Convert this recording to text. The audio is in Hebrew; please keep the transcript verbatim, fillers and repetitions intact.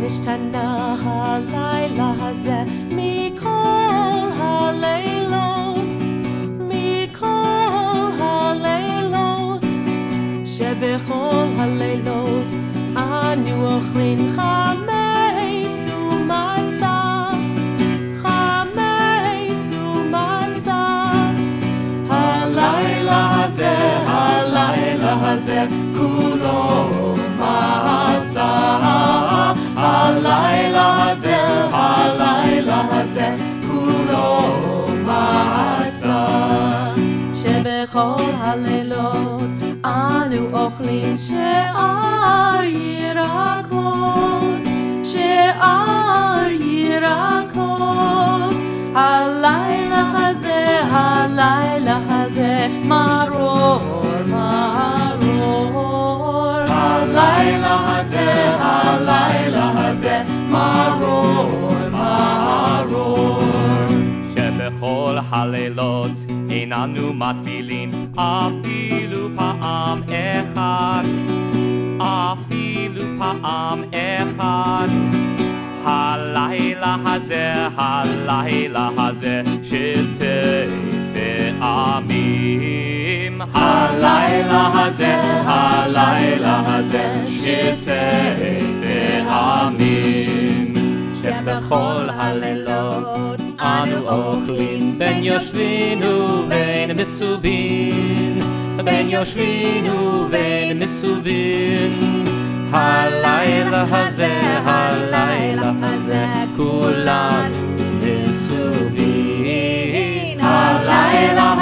נשתנה הלילה הזה מכל הלילות, מכל הלילות, שבכל הלילות אנו אוכלים חמץ ומצה, חמץ ומצה. הלילה הזה, הלילה הזה, כולו מצה. הלילה הזה, הלילה הזה, כולו מצה. שבכל הלילות אנו אוכלים שאר ירקות, שאר ירקות. הלילה הזה, הלילה הזה, מרור, מרור. הלילה הזה, הלילה הזה, מרור, מרור. שבכל הלילות איננו מטבילים אפילו פעם אחת, אפילו פעם אחת. הלילה הזה, הלילה הזה, שתי פעמים. הלילה הזה, הלילה הזה, שתי פעמים. שבכל הלילות אנו אוכלים בין יושבים ובין מסובין, בין יושבים ובין מסובין. הלילה הזה, הלילה הזה, כולנו מסובין. הלילה